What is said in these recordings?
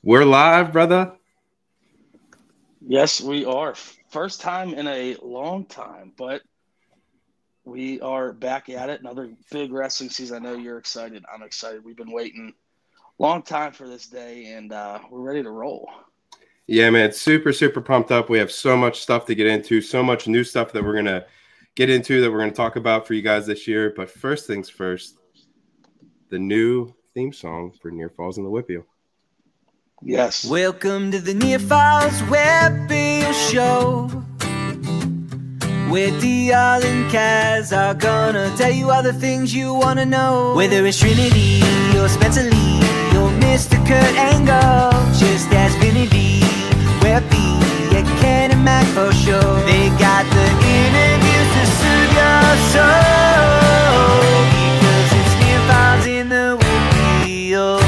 We're live, brother. Yes, we are. First time in a long time, but we are back at it. Another big wrestling season. I know you're excited. I'm excited. We've been waiting a long time for this day, and we're ready to roll. Yeah, man, super pumped up. We have so much stuff to get into, so much new stuff that we're going to get into that we're going to talk about for you guys this year. But first things first, the new theme song for Near Falls in the Whitfield. Yes. Welcome to the Near Falls Whitfield Show, where DR and Kaz are gonna tell you all the things you wanna know. Whether it's Trinity or Spencer Lee or Mr. Kurt Angle, just ask Vinny D, Whitby, yeah, Ken and Mac for sure. They got the interviews to soothe your soul, because it's Near Falls in the Whitfield.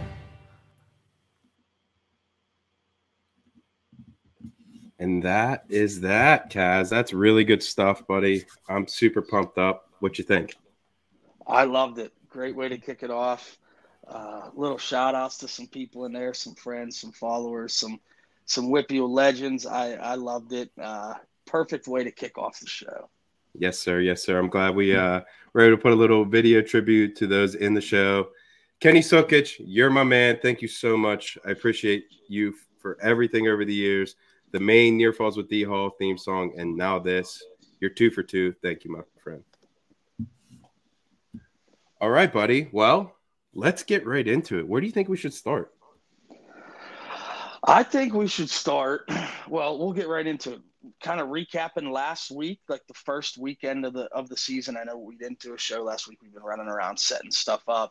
And that is that, Kaz. That's really good stuff, buddy. I'm super pumped up. What you think? I loved it. Great way to kick it off. Little shout outs to some people in there, some friends, some followers, some Whitfield legends. I loved it. Perfect way to kick off the show. Yes, sir. Yes, sir. I'm glad we were able to put a little video tribute to those in the show. Kenny Sukic, you're my man. Thank you so much. I appreciate you for everything over the years. The main Near Falls with D Hall theme song, and now this. You're 2 for 2. Thank you, my friend. All right, buddy. Well, let's get right into it. Where do you think we should start? I think we should start. Well, we'll get right into it. Kind of recapping last week, like the first weekend of the season. I know we didn't do a show last week. We've been running around setting stuff up.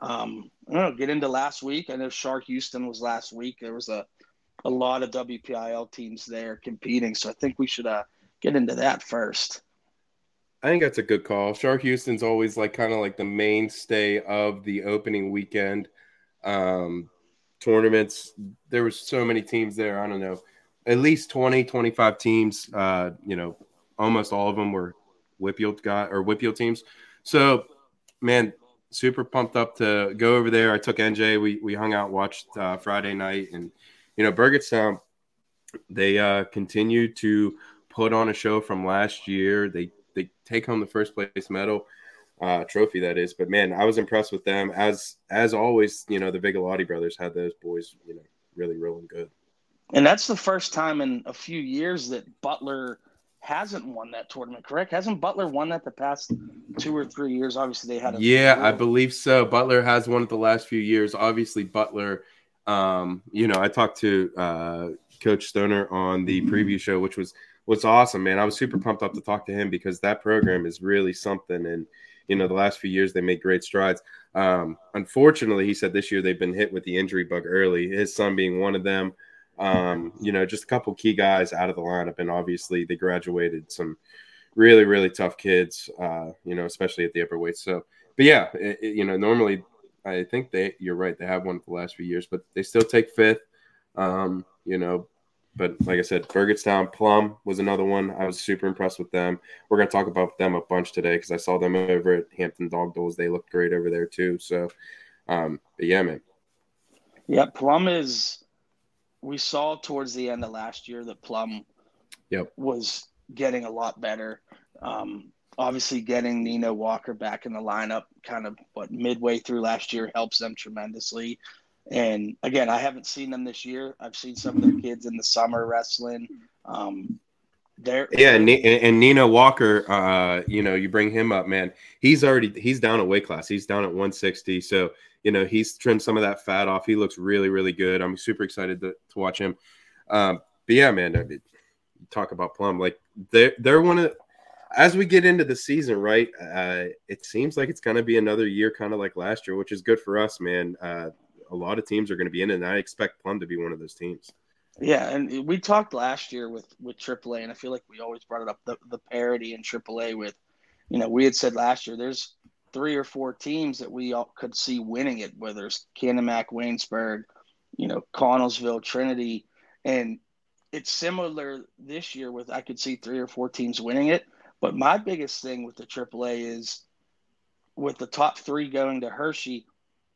Get into last week. I know Shark Houston was last week. There was a lot of WPIL teams there competing, so I think we should get into that first. I think that's a good call. Shark Houston's always kind of the mainstay of the opening weekend tournaments. There was so many teams there. I don't know, at least 20, 25 teams. Almost all of them were Whitfield teams. So, man, super pumped up to go over there. I took NJ. We hung out, watched Friday night, and Burgettstown, they continue to put on a show from last year. They take home the first place medal trophy, that is. But, man, I was impressed with them. As always, the Vigalotti brothers had those boys, really rolling good. And that's the first time in a few years that Butler hasn't won that tournament, correct? Hasn't Butler won that the past 2 or 3 years? Obviously, they had I believe so. Butler has won it the last few years. Obviously, Butler – I talked to Coach Stoner on the preview show, which was awesome, man. I was super pumped up to talk to him because that program is really something. And, the last few years they made great strides. Unfortunately, he said this year they've been hit with the injury bug early, his son being one of them. Just a couple key guys out of the lineup. And obviously they graduated some really, really tough kids, especially at the upper weights. So, but yeah, normally – I think you're right. They have won for the last few years, but they still take fifth. But like I said, Burgettstown, Plum was another one. I was super impressed with them. We're going to talk about them a bunch today because I saw them over at Hampton Dog Doles. They looked great over there too. So, but yeah, man. Yeah, Plum we saw towards the end of last year that Plum was getting a lot better. Obviously, getting Nino Walker back in the lineup kind of midway through last year helps them tremendously. And, again, I haven't seen them this year. I've seen some of their kids in the summer wrestling. And Nino Walker, you bring him up, man. He's down a weight class. He's down at 160. So, he's trimmed some of that fat off. He looks really, really good. I'm super excited to watch him. But, yeah, man, talk about Plum. They're one of – as we get into the season, right, it seems like it's going to be another year kind of like last year, which is good for us, man. A lot of teams are going to be in it, and I expect Plum to be one of those teams. Yeah, and we talked last year with AAA, and I feel like we always brought it up, the parity in AAA with, we had said last year there's 3 or 4 teams that we all could see winning it, whether it's Canamac, Waynesburg, Connellsville, Trinity, and it's similar this year with I could see 3 or 4 teams winning it. But my biggest thing with the AAA is with the top 3 going to Hershey,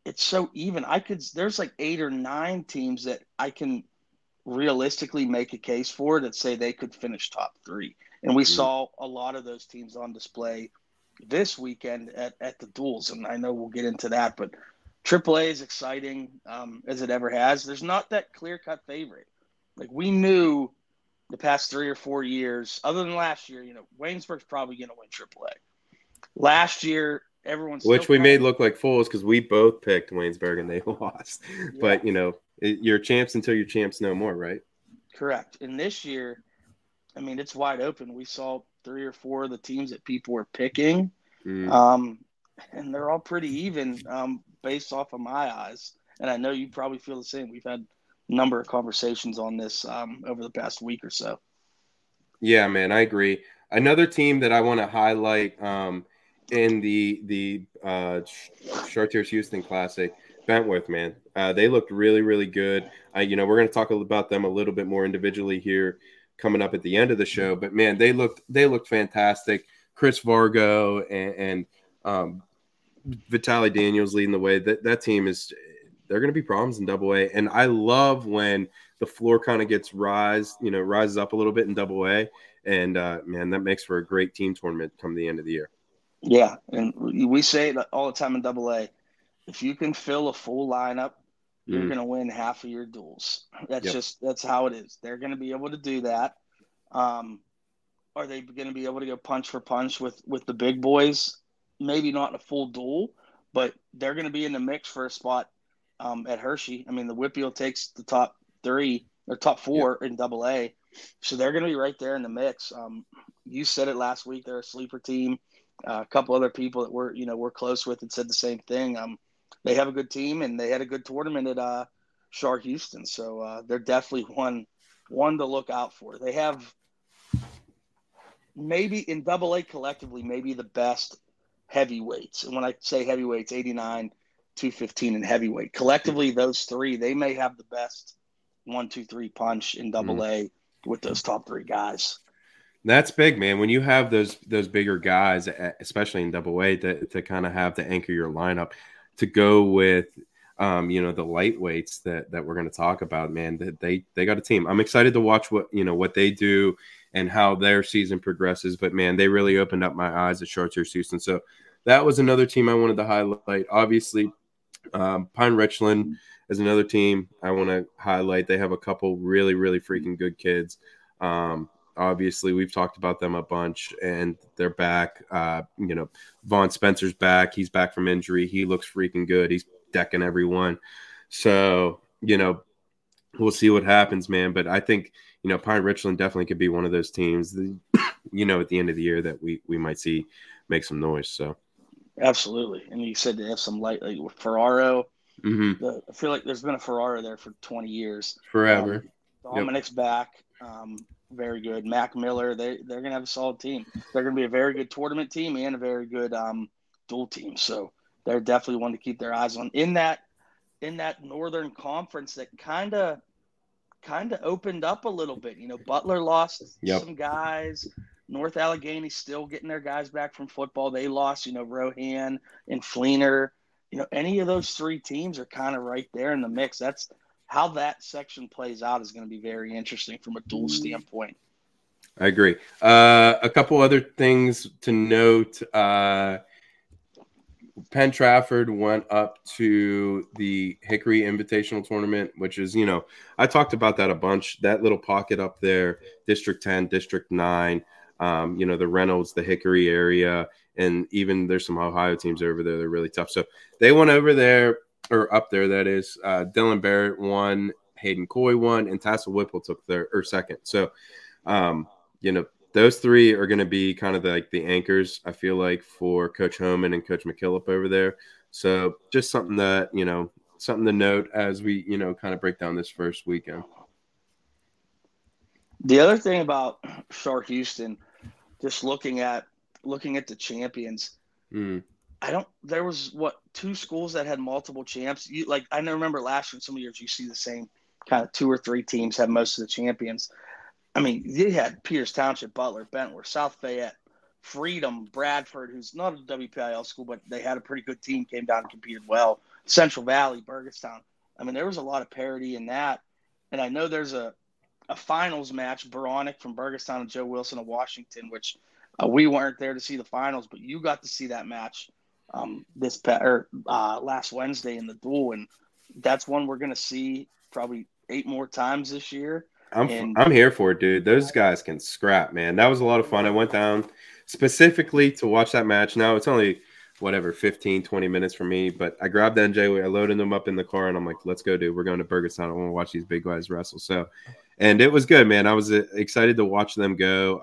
it's so even. There's like 8 or 9 teams that I can realistically make a case for that say they could finish top 3. And we saw a lot of those teams on display this weekend at the duels. And I know we'll get into that, but AAA is exciting as it ever has. There's not that clear-cut favorite. Like, we knew the past 3 or 4 years, other than last year, Waynesburg's probably going to win AAA. Last year, everyone's which we made look like fools because we both picked Waynesburg and they lost. Yeah. But, you're champs until you're champs no more, right? Correct. And this year, I mean, it's wide open. We saw 3 or 4 of the teams that people were picking, and they're all pretty even based off of my eyes. And I know you probably feel the same. We've had a number of conversations on this over the past week or so. Yeah, man, I agree. Another team that I want to highlight in the Chartiers Houston Classic, Bentworth, man. They looked really, really good. We're going to talk about them a little bit more individually here coming up at the end of the show. But, man, they looked fantastic. Chris Vargo and Vitaly Daniels leading the way. That team they're going to be problems in AA. And I love when the floor kind of rises up a little bit in AA. And, man, that makes for a great team tournament come the end of the year. Yeah, and we say it all the time in AA. If you can fill a full lineup, you're going to win half of your duels. That's how it is. They're going to be able to do that. Are they going to be able to go punch for punch with the big boys? Maybe not in a full duel, but they're going to be in the mix for a spot at Hershey. I mean, the Whitfield takes the top 3 or top 4 in AA, so they're going to be right there in the mix. You said it last week. They're a sleeper team. A couple other people that we're close with and said the same thing. They have a good team, and they had a good tournament at Char Houston. So they're definitely one to look out for. They have maybe in AA collectively, maybe the best heavyweights. And when I say heavyweights, 89, 215, and heavyweight. Collectively, those 3, they may have the best 1, 2, 3 punch in AA with those top 3 guys. That's big, man. When you have those bigger guys, especially in AA, to kind of have to anchor your lineup, to go with, the lightweights that we're going to talk about, man, they got a team. I'm excited to watch what they do and how their season progresses. But, man, they really opened up my eyes at Chartiers Houston. So that was another team I wanted to highlight. Obviously, Pine Richland is another team I want to highlight. They have a couple really, really freaking good kids. Obviously, we've talked about them a bunch, and they're back. Vaughn Spencer's back. He's back from injury. He looks freaking good. He's decking everyone. So, we'll see what happens, man. But I think, Pine Richland definitely could be one of those teams, at the end of the year that we might see make some noise. So, absolutely. And you said they have some light, like with Ferraro. Mm-hmm. I feel like there's been a Ferraro there for 20 years. Forever. Dominic's back. Very good. Mac Miller, they're going to have a solid team. They're going to be a very good tournament team and a very good dual team. So they're definitely one to keep their eyes on. In that Northern Conference that kind of opened up a little bit. Butler lost some guys. North Allegheny still getting their guys back from football. They lost, Rohan and Fleener. Any of those 3 teams are kind of right there in the mix. That's how that section plays out is going to be very interesting from a dual standpoint. I agree. A couple other things to note. Penn Trafford went up to the Hickory Invitational Tournament, which is, I talked about that a bunch. That little pocket up there, District 10, District 9, the Reynolds, the Hickory area, and even there's some Ohio teams over there. They're really tough. So they went over there. Or up there, that is. Dylan Barrett won, Hayden Coy won, and Tassel Whipple took second. So, those 3 are going to be kind of like the anchors, I feel like, for Coach Homan and Coach McKillop over there. So, just something that, something to note as we, kind of break down this first weekend. The other thing about Char Houston, just looking at the champions, there was 2 schools that had multiple champs. I remember last year, some years you see the same kind of 2 or 3 teams have most of the champions. I mean, you had Peters Township, Butler, Bentworth, South Fayette, Freedom, Bradford, who's not a WPIL school, but they had a pretty good team, came down and competed well. Central Valley, Burgettstown. I mean, there was a lot of parity in that. And I know there's a finals match, Veronic from Burgettstown and Joe Wilson of Washington, which we weren't there to see the finals, but you got to see that match last Wednesday in the duel. And that's one we're going to see probably 8 more times this year. I'm here for it, dude. Those guys can scrap, man. That was a lot of fun. I went down specifically to watch that match. Now it's only 15, 20 minutes for me, but I grabbed NJ, I loaded them up in the car, and I'm like, let's go, dude. We're going to Burgettstown. I want to watch these big guys wrestle. So, and it was good, man. I was excited to watch them go.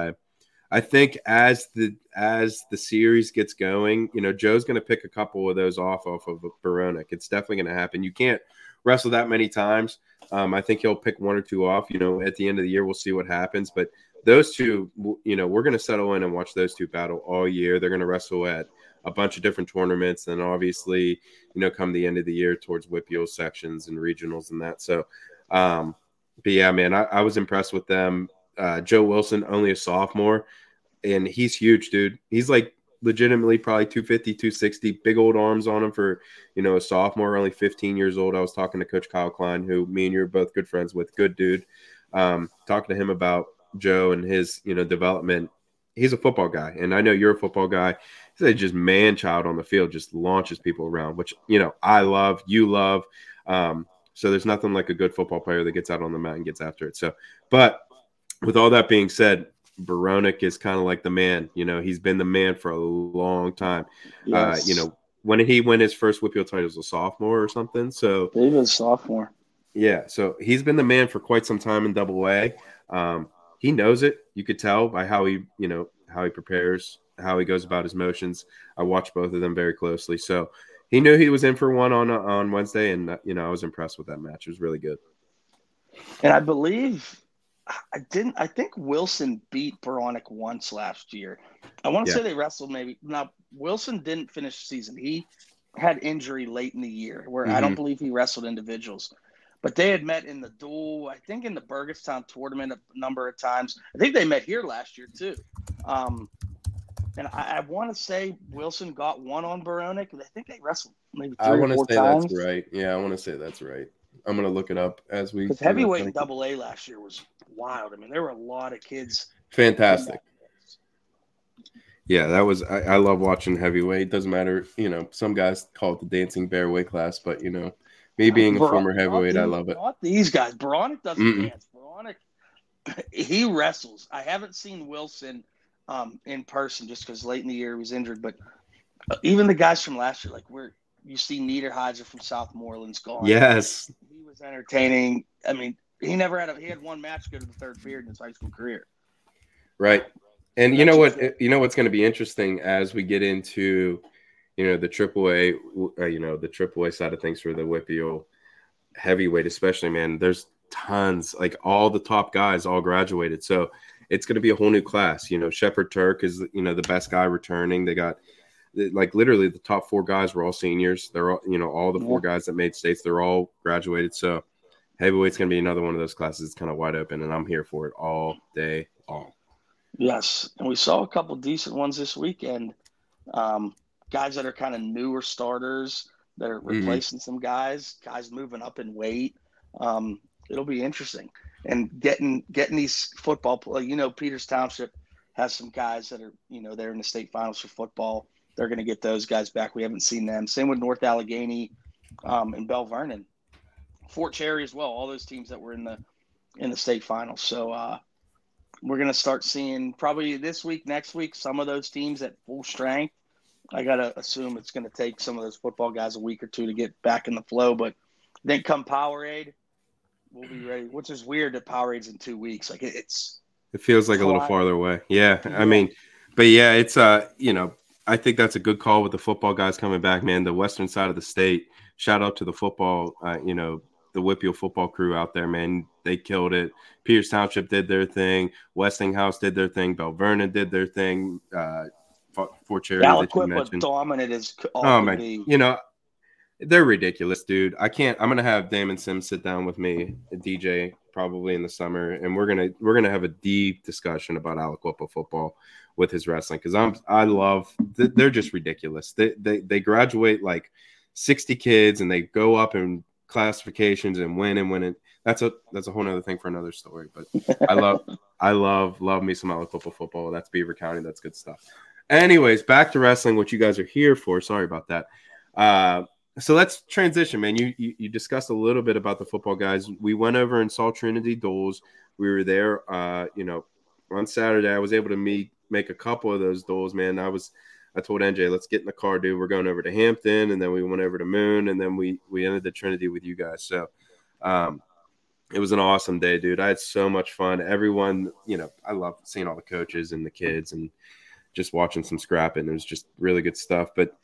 I think as the series gets going, Joe's going to pick a couple of those off of Veronic. It's definitely going to happen. You can't wrestle that many times. I think he'll pick 1 or 2 off. At the end of the year, we'll see what happens. But those two, we're going to settle in and watch those two battle all year. They're going to wrestle at a bunch of different tournaments, and obviously, come the end of the year towards WPIAL sections and regionals and that. So, but yeah, man, I was impressed with them. Joe Wilson, only a sophomore, and he's huge, dude. He's like legitimately probably 250, 260, big old arms on him for, a sophomore, only 15 years old. I was talking to Coach Kyle Klein, who me and you are both good friends with, good dude. Talking to him about Joe and his, development. He's a football guy, and I know you're a football guy. He's just man-child on the field, just launches people around, which, I love, you love. So there's nothing like a good football player that gets out on the mat and gets after it. So, but with all that being said, Veronic is kind of like the man. He's been the man for a long time. Yes. When did he win his first WPIAL title? As a sophomore or something? So he was a sophomore. Yeah, so he's been the man for quite some time in AA. He knows it. You could tell by how he prepares, how he goes about his motions. I watched both of them very closely. So he knew he was in for one on Wednesday, and I was impressed with that match. It was really good. And I believe I think Wilson beat Veronic once last year. I want to say they wrestled maybe. Now, Wilson didn't finish the season. He had injury late in the year where I don't believe he wrestled individuals. But they had met in the duel, I think in the Burgettstown tournament a number of times. I think they met here last year too. And I want to say Wilson got one on Veronic. I think they wrestled maybe 3 or 4 times. That's right. Yeah, I want to say that's right. I'm going to look it up as we – because heavyweight in AA last year was wild. I mean, there were a lot of kids. Fantastic. Yeah, that was – I love watching heavyweight. It doesn't matter. Some guys call it the dancing bear weight class, but, me being a former heavyweight, I love it. Not these guys. Veronic doesn't dance. Veronic, he wrestles. I haven't seen Wilson in person just because late in the year he was injured. But even the guys from last year, like you see Niederheiser from Southmoreland's gone. Yes. He was entertaining. I mean, he had one match go to the third period in his high school career. Right. And you know what's going to be interesting as we get into the AAA, the AAA side of things for the WPIAL heavyweight, especially, man, there's tons, like all the top guys all graduated. So it's going to be a whole new class. Shepard Turk is, the best guy returning. They got like literally the top 4 guys were all seniors. They're all, all the 4 guys that made states, they're all graduated. So heavyweight's going to be another one of those classes. It's kind of wide open, and I'm here for it all day long. Yes. And we saw a couple decent ones this weekend. Guys that are kind of newer starters that are replacing some guys moving up in weight. It'll be interesting. And getting these football Peters Township has some guys that are, they're in the state finals for football. They're going to get those guys back. We haven't seen them. Same with North Allegheny and Bell Vernon. Fort Cherry as well. All those teams that were in the state finals. So we're going to start seeing probably this week, next week, some of those teams at full strength. I got to assume it's going to take some of those football guys a week or 2 to get back in the flow. But then come Powerade, we'll be ready, which is weird that Powerade's in 2 weeks. Like it feels like a little farther away. Yeah. I mean, but yeah, it's, I think that's a good call with the football guys coming back, man. The western side of the state, shout out to the football, the WPIAL football crew out there, man. They killed it. Peters Township did their thing. Westinghouse did their thing. Bell Vernon did their thing. Fort Cherry that you mentioned. Dominant as all man, be. They're ridiculous, dude. I'm gonna have Damon Sims sit down with me, a DJ, probably in the summer, and we're gonna have a deep discussion about Aliquippa football with his wrestling, because they're just ridiculous. They graduate like 60 kids and they go up in classifications and win and win it. That's a whole nother thing for another story. But I love me some Aliquippa football. That's Beaver County. That's good stuff. Anyways, back to wrestling, what you guys are here for. Sorry about that. So let's transition, man. You discussed a little bit about the football guys. We went over and saw Trinity Doles. We were there, on Saturday. I was able to make a couple of those Doles, man. I told NJ, let's get in the car, dude. We're going over to Hampton, and then we went over to Moon, and then we ended the Trinity with you guys. So it was an awesome day, dude. I had so much fun. Everyone, I love seeing all the coaches and the kids and just watching some scrapping. It was just really good stuff. But,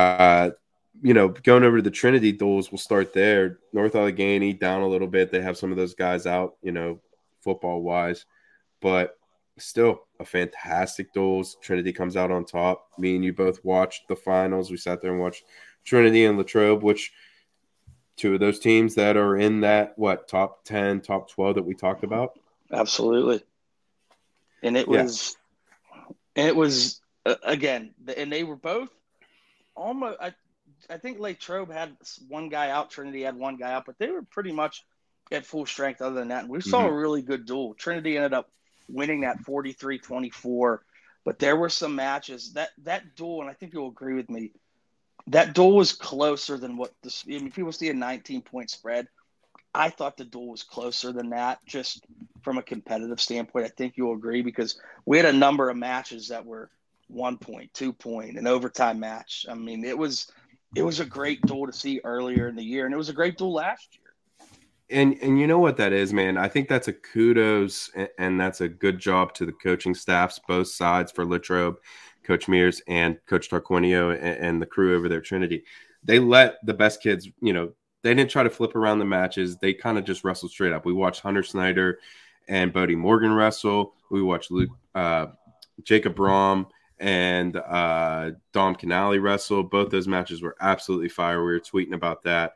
going over to the Trinity Doles, we'll start there. North Allegheny down a little bit. They have some of those guys out, football-wise. But still a fantastic Doles. Trinity comes out on top. Me and you both watched the finals. We sat there and watched Trinity and Latrobe, which two of those teams that are in that, top 10, top 12 that we talked about? Absolutely. And it was again, and they were both almost, I think Latrobe had one guy out, Trinity had one guy out, but they were pretty much at full strength other than that. And we saw a really good duel. Trinity ended up winning that 43-24, but there were some matches that duel, and I think you'll agree with me, that duel was closer than what people see a 19-point spread. I thought the duel was closer than that, just from a competitive standpoint. I think you'll agree, because we had a number of matches that were 1 point, 2 point, an overtime match. I mean, it was a great duel to see earlier in the year, and it was a great duel last year. And you know what that is, man? I think that's a kudos, and that's a good job to the coaching staffs, both sides, for Latrobe, Coach Mears and Coach Tarquinio and the crew over there, Trinity. They let the best kids, they didn't try to flip around the matches. They kind of just wrestled straight up. We watched Hunter Snyder and Bodie Morgan wrestle. We watched Jacob Brom and Dom Canali wrestle. Both those matches were absolutely fire. We were tweeting about that.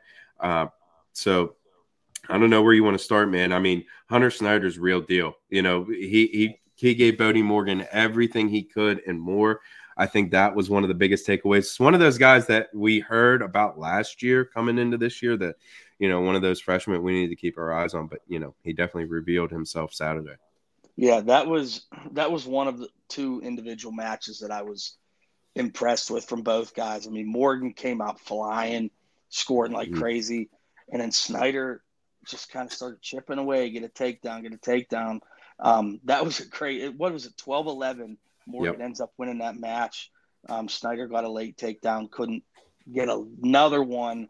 So I don't know where you want to start, man. I mean, Hunter Snyder's real deal. He gave Bodie Morgan everything he could and more. I think that was one of the biggest takeaways. It's one of those guys that we heard about last year coming into this year that, one of those freshmen we need to keep our eyes on. But, he definitely revealed himself Saturday. Yeah, that was one of the two individual matches that I was impressed with from both guys. I mean, Morgan came out flying, scoring like crazy, and then Snyder just kind of started chipping away, get a takedown. That was a great – what was it, 12-11? Morgan ends up winning that match. Snyder got a late takedown, couldn't get another one.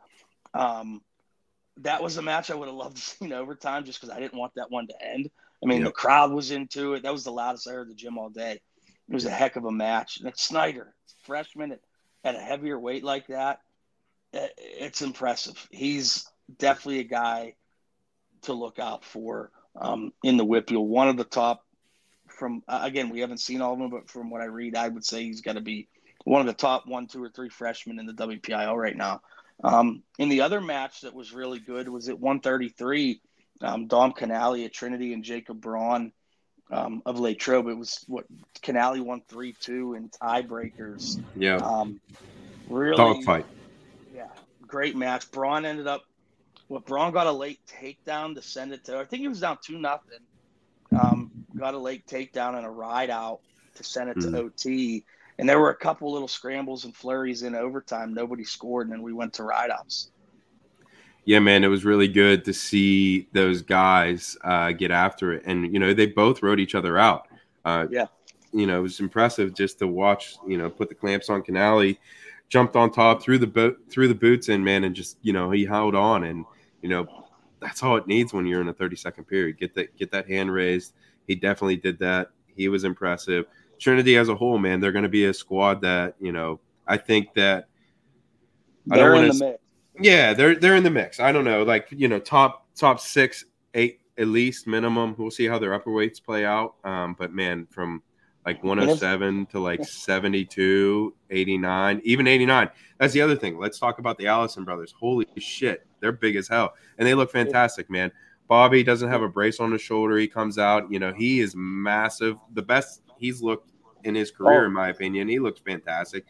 That was a match I would have loved to see in overtime, just because I didn't want that one to end. I mean, the crowd was into it. That was the loudest I heard the gym all day. It was a heck of a match. And it's Snyder, freshman at a heavier weight like that. It's impressive. He's definitely a guy to look out for in the WPIAL. One of the top again, we haven't seen all of them, but from what I read, I would say he's got to be one of the top 1, 2, or 3 freshmen in the WPIAL right now. In the other match that was really good was at 133, Dom Canali at Trinity and Jacob Braun of Latrobe. It was Canali won 3-2 in tiebreakers. Yeah. Really dogfight. Yeah, great match. Braun Braun got a late takedown to send it to, I think he was down 2-0. Got a late takedown and a ride out to send it to OT. And there were a couple little scrambles and flurries in overtime. Nobody scored, and then we went to ride outs. Yeah, man, it was really good to see those guys get after it. And, they both rode each other out. It was impressive just to watch, put the clamps on Canali, jumped on top, threw the boots in, man, and just, he held on. And, that's all it needs when you're in a 30-second period. Get that hand raised. He definitely did that. He was impressive. Trinity as a whole, man, they're going to be a squad that, I think that they're in the mix. Yeah, they're in the mix. I don't know, top 6, 8 at least minimum. We'll see how their upper weights play out. But man, from 107 to 72, 89, even 89. That's the other thing. Let's talk about the Allison brothers. Holy shit, they're big as hell, and they look fantastic, man. Bobby doesn't have a brace on his shoulder. He comes out, he is massive. The best he's looked in his career, in my opinion. He looks fantastic.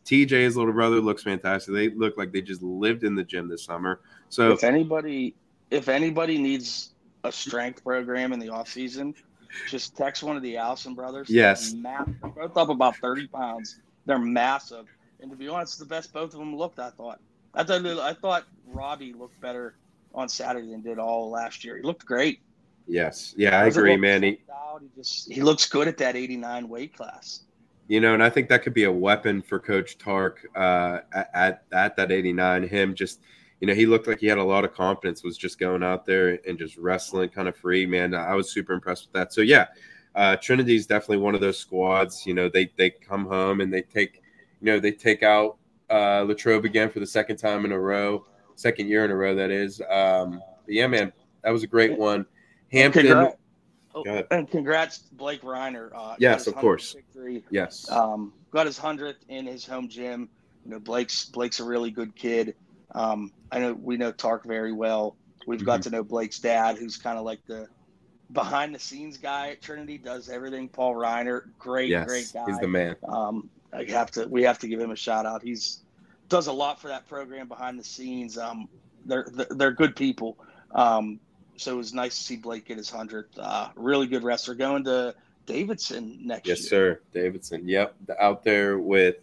TJ's little brother looks fantastic. They look like they just lived in the gym this summer. So if anybody needs a strength program in the off season, just text one of the Allison brothers. Yes. They're both up about 30 pounds. They're massive. And to be honest, the best both of them looked, I thought. I thought Robbie looked better on Saturday than did all last year. He looked great. Yes. Yeah, I agree, man. He looks good at that 89 weight class. And I think that could be a weapon for Coach Tark at that 89. Him just, he looked like he had a lot of confidence, was just going out there and just wrestling kind of free, man. I was super impressed with that. So, yeah, Trinity is definitely one of those squads. They come home and they take out Latrobe again for the second year in a row, that is. But yeah, man, that was a great one. Hampton. And congrats, Blake Reiner. Yes, of course. Victory. Yes. Got his 100th in his home gym. Blake's a really good kid. We know Tark very well. We've got to know Blake's dad, who's kind of like the behind the scenes guy at Trinity, does everything. Paul Reiner, great guy. He's the man. We have to give him a shout out. Does a lot for that program behind the scenes. They're good people. So it was nice to see Blake get his 100th. Really good wrestler. Going to Davidson next year. Yes, sir. Davidson. Yep. Out there with,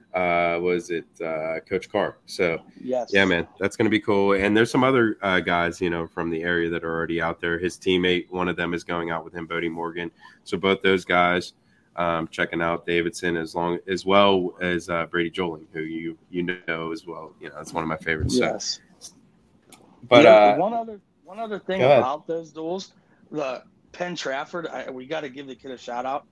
Coach Carr. So, yes. Yeah, man, that's going to be cool. And there's some other guys, from the area that are already out there. His teammate, one of them is going out with him, Bodie Morgan. So both those guys checking out Davidson as well as Brady Joling, who you know as well. That's one of my favorites. Yes. So. But One other thing about those duels, the Penn Trafford, we got to give the kid a shout out.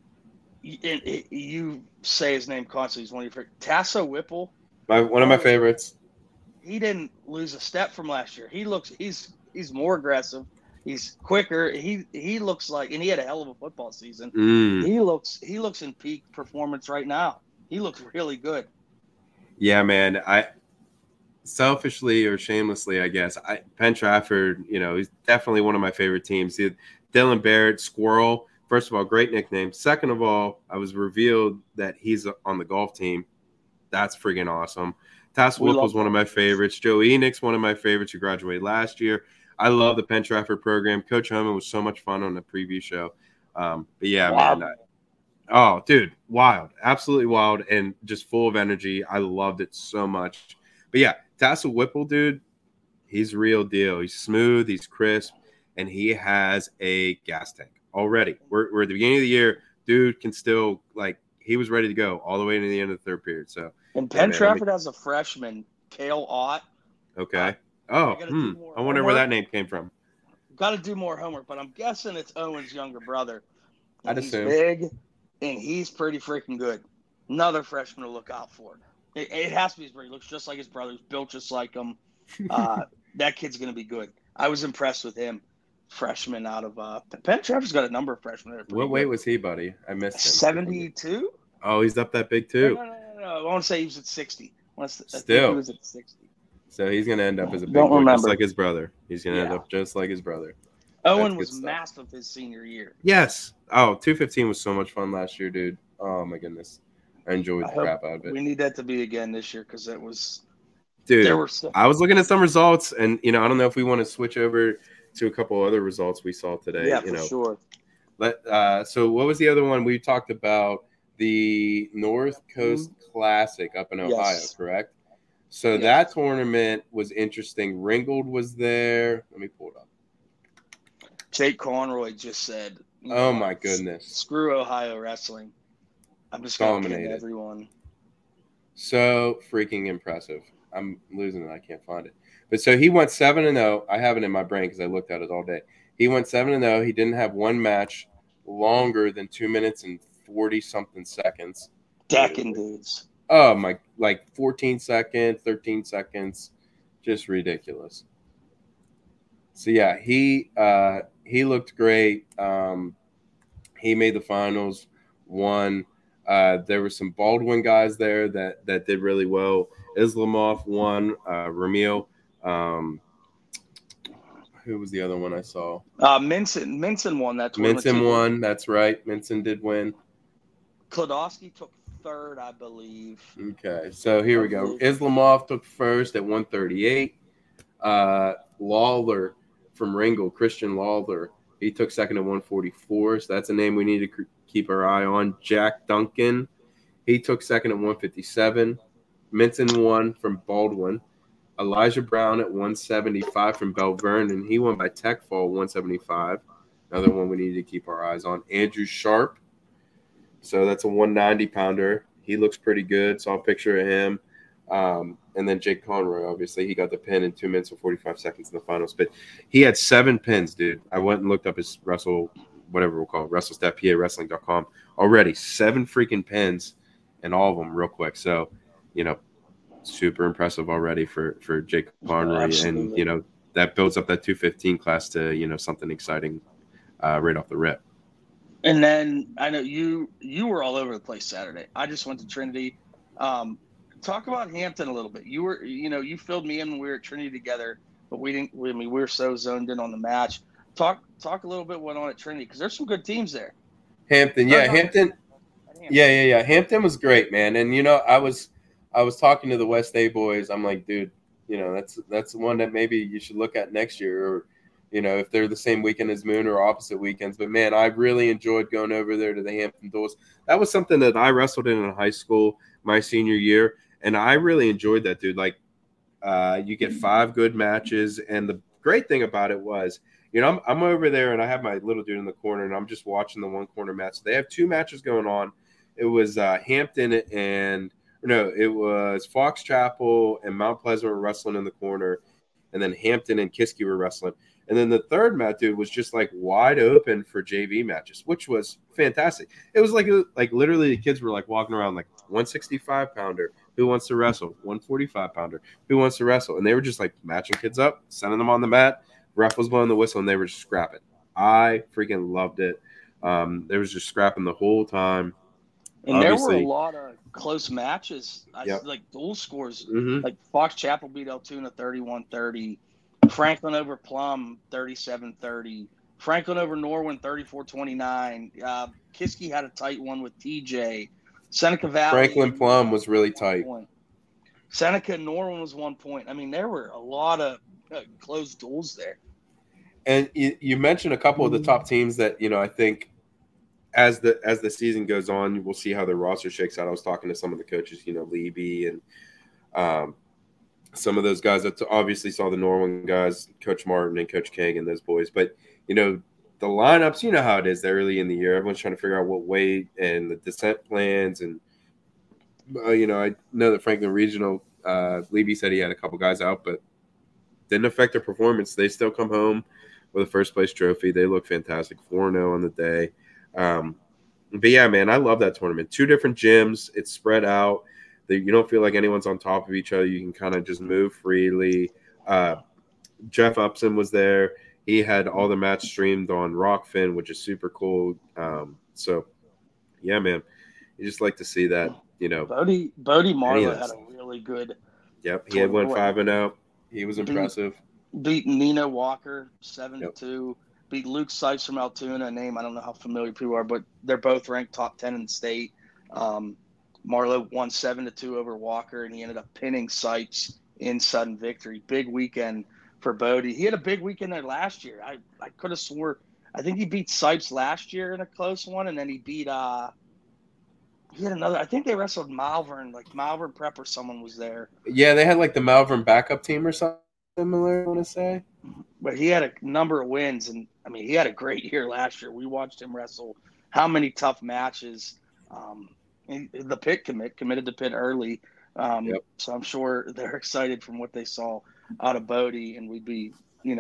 You say his name constantly. He's one of your favorites. Tasso Whipple. One of my favorites. He didn't lose a step from last year. He's more aggressive. He's quicker. He looks like, and he had a hell of a football season. He looks in peak performance right now. He looks really good. Yeah, man. Selfishly or shamelessly, I guess, Penn Trafford, he's definitely one of my favorite teams. Dylan Barrett, Squirrel, first of all, great nickname. Second of all, I was revealed that he's on the golf team. That's friggin' awesome. Tassel Whipple's one of my favorites. Joe Enoch's one of my favorites, who graduated last year. I love the Penn Trafford program. Coach Homan was so much fun on the preview show. But yeah, wow. Man. Oh, dude, wild. Absolutely wild and just full of energy. I loved it so much. But yeah, Tassel Whipple, dude, he's real deal. He's smooth, he's crisp, and he has a gas tank already. We're at the beginning of the year. Dude can still, he was ready to go all the way to the end of the third period. So, and Penn Trafford has a freshman, Cale Ott. Okay. I wonder where that name came from. Got to do more homework, but I'm guessing it's Owen's younger brother. I'd assume. He's big, and he's pretty freaking good. Another freshman to look out for. It has to be his brother. He looks just like his brother. He's built just like him. That kid's going to be good. I was impressed with him. Freshman out of Penn Trafford's got a number of freshmen. What weight was he, buddy? I missed him. 72? Oh, he's up that big too. No. I want to say he was at 60. Still. He was at 60. So he's going to end up as a big boy, just like his brother. He's going to end up just like his brother. Owen was massive his senior year. Yes. Oh, 215 was so much fun last year, dude. Oh, my goodness. I enjoyed the crap out of it. We need that to be again this year because it was – dude, I was looking at some results, and, I don't know if we want to switch over to a couple other results we saw today. Yeah, for sure. So what was the other one? We talked about the North Coast Classic up in Ohio, correct? So that tournament was interesting. Ringgold was there. Let me pull it up. Jake Conroy just said, oh, my goodness. Screw Ohio wrestling. I'm just going to pin everyone. So freaking impressive. I'm losing it. I can't find it. But so he went 7-0. I have it in my brain because I looked at it all day. He went 7-0. He didn't have one match longer than 2 minutes and 40-something seconds. Decking dudes. Oh, my, 14 seconds, 13 seconds. Just ridiculous. So, yeah, he looked great. He made the finals, won. There were some Baldwin guys there that did really well. Islamov won. Ramil. Who was the other one I saw? Minson won that tournament. Minson won. That's right. Minson did win. Klodowski took third, I believe. Okay, so here we go. Islamov took first at 138. Lawler from Ringel, Christian Lawler, he took second at 144. So that's a name we need to keep our eye on. Jack Duncan, he took second at 157. Minton won from Baldwin. Elijah Brown at 175 from Belle Vernon. He won by tech fall 175. Another one we need to keep our eyes on. Andrew Sharp. So that's a 190 pounder. He looks pretty good. Saw a picture of him. And then Jake Conroy, obviously, he got the pin in 2 minutes and 45 seconds in the finals. But he had 7 pins, dude. I went and looked up his wrestle, whatever we'll call it, WrestleStat, PAWrestling.com. Already 7 freaking pins and all of them real quick. So, super impressive already for Jake Conroy. Absolutely. And, that builds up that 215 class to, something exciting right off the rip. And then I know you were all over the place Saturday. I just went to Trinity. Talk about Hampton a little bit. You were, you filled me in when we were at Trinity together, but we were so zoned in on the match. Talk a little bit what went on at Trinity, because there's some good teams there. Hampton. Yeah. Hampton was great, man. And I was talking to the West A boys. I'm like, dude, that's one that maybe you should look at next year, or if they're the same weekend as Moon or opposite weekends. But man, I really enjoyed going over there to the Hampton Duels. That was something that I wrestled in high school my senior year. And I really enjoyed that, dude. Like, you get 5 good matches. And the great thing about it was, I'm over there and I have my little dude in the corner and I'm just watching the one corner match. They have 2 matches going on. It was Hampton it was Fox Chapel and Mount Pleasant were wrestling in the corner. And then Hampton and Kiski were wrestling. And then the third match, dude, was just like wide open for JV matches, which was fantastic. It was like literally the kids were like walking around like 165 pounder. Who wants to wrestle? 145 pounder. Who wants to wrestle? And they were just like matching kids up, sending them on the mat. Ref was blowing the whistle, and they were just scrapping. I freaking loved it. They was just scrapping the whole time. And obviously, there were a lot of close matches. Like dual scores. Mm-hmm. Like Fox Chapel beat Altoona 31-30. Franklin over Plum 37-30. Franklin over Norwin 34-29. Kiski had a tight one with TJ. Seneca Valley. Franklin Plum was really tight. Seneca and Norwin was 1 point. I mean, there were a lot of close duels there. And you mentioned a couple of the top teams that, I think as the season goes on, we'll see how the roster shakes out. I was talking to some of the coaches, Leby and some of those guys that obviously saw the Norwin guys, Coach Martin and Coach King and those boys. But, the lineups, how it is early in the year. Everyone's trying to figure out what weight and the descent plans. And, I know that Franklin Regional, Leby said he had a couple guys out, but didn't affect their performance. They still come home with a first-place trophy. They look fantastic, 4-0 on the day. But, yeah, man, I love that tournament. 2 different gyms. It's spread out. You don't feel like anyone's on top of each other. You can kind of just move freely. Jeff Upson was there. He had all the match streamed on Rockfin, which is super cool. So, yeah, man, you just like to see that, Bodie Marlowe had a really good. Yep, he had went 5-0. He was impressive. Beat Nino Walker 7-2. Yep. Beat Luke Sipes from Altoona, a name I don't know how familiar people are, but they're both ranked top 10 in the state. Marlowe won 7-2 over Walker, and he ended up pinning Sipes in sudden victory. Big weekend for Bodie. He had a big weekend there last year. I could have swore. I think he beat Sipes last year in a close one, and then he beat he had another. I think they wrestled Malvern, like Malvern Prep or someone was there. Yeah, they had like the Malvern backup team or something similar, I want to say. But he had a number of wins, and I mean, he had a great year last year. We watched him wrestle how many tough matches. The Pit committed to Pit early. Yep. So I'm sure they're excited from what they saw out of Bodie, and we'd be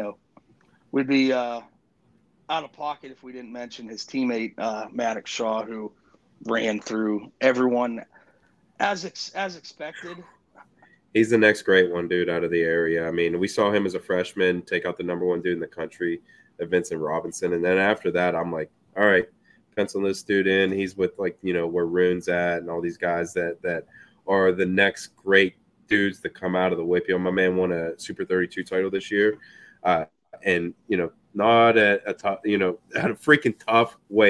out of pocket if we didn't mention his teammate Maddox Shaw, who ran through everyone as expected. He's the next great one, dude, out of the area. I mean, we saw him as a freshman take out the number 1 dude in the country, Vincent Robinson, and then after that, I'm like, all right, pencil this dude in. He's with where Rune's at and all these guys that are the next great dudes that come out of the WPO. My man won a Super 32 title this year, and not at a tough, at a freaking tough weight.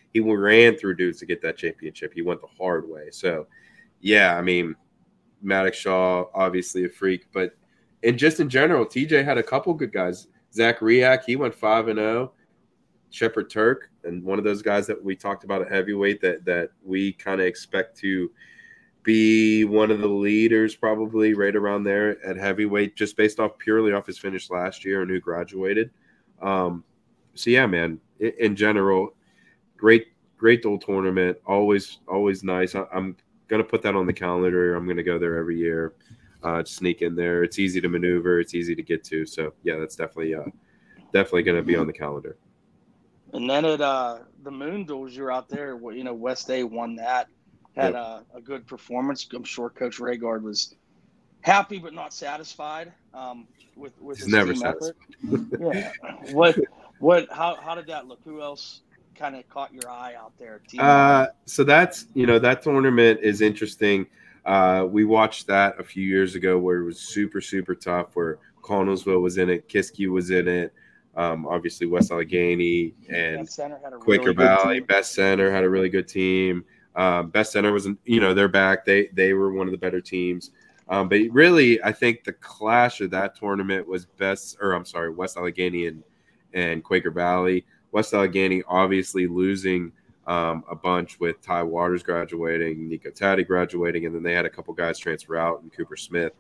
he ran through dudes to get that championship. He went the hard way. So, yeah, I mean, Maddox Shaw, obviously a freak, but in general, TJ had a couple good guys. Zach Riak, he went 5-0. Shepard Turk, and one of those guys that we talked about at heavyweight that we kind of expect to be one of the leaders, probably right around there at heavyweight, just based off purely off his finish last year and who graduated. So yeah, man, in general, great dual tournament. Always nice. I'm gonna put that on the calendar. I'm gonna go there every year. Sneak in there. It's easy to maneuver. It's easy to get to. So yeah, that's definitely gonna be on the calendar. And then at the Moon Duels, you're out there. West A won that. Had a good performance. I'm sure Coach Raygard was happy but not satisfied with his never team satisfied. effort. Yeah. How did that look? Who else kind of caught your eye out there? So that's that tournament is interesting. We watched that a few years ago where it was super, super tough, where Connellsville was in it, Kiski was in it. Obviously, West Allegheny and Quaker Valley. Best Center had a really good team. Best Center was, they're back. They were one of the better teams. But really, I think the clash of that tournament was West Allegheny and Quaker Valley. West Allegheny obviously losing a bunch with Ty Waters graduating, Nico Taddy graduating, and then they had a couple guys transfer out and Cooper Smith.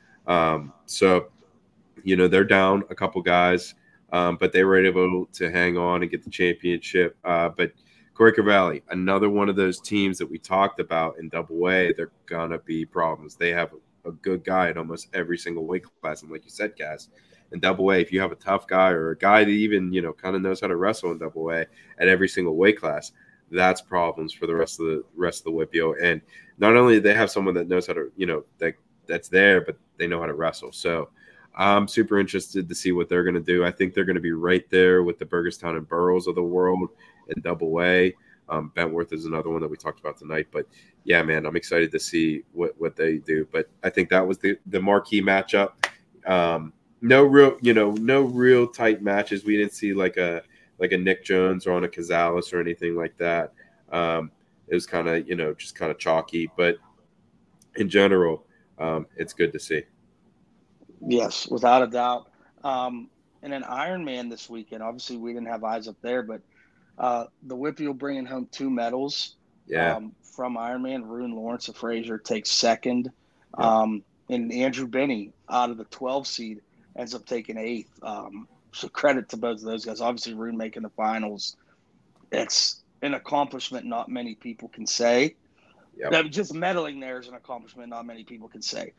So, they're down a couple guys. But they were able to hang on and get the championship. But Quaker Valley, another one of those teams that we talked about in Double A, they're going to be problems. They have a good guy in almost every single weight class. And like you said, guys, in Double A, if you have a tough guy or a guy that even, kind of knows how to wrestle in Double A at every single weight class, that's problems for the rest of the WPO. And not only do they have someone that knows how to, that's there, but they know how to wrestle. So, I'm super interested to see what they're going to do. I think they're going to be right there with the Burgestown and Burroughs of the world in Double A. Bentworth is another one that we talked about tonight. But, yeah, man, I'm excited to see what they do. But I think that was the marquee matchup. No real tight matches. We didn't see like a Nick Jones or on a Cazalis or anything like that. It was kind of, just kind of chalky. But in general, it's good to see. Yes, without a doubt. And then Ironman this weekend. Obviously, we didn't have eyes up there, but the WPO bringing home 2 medals. Yeah. From Ironman. Rune Lawrence of Fraser takes second. Yep. And Andrew Binney out of the 12 seed ends up taking 8th. So credit to both of those guys. Obviously, Rune making the finals. It's an accomplishment not many people can say. Yep. Just medaling there is an accomplishment not many people can say.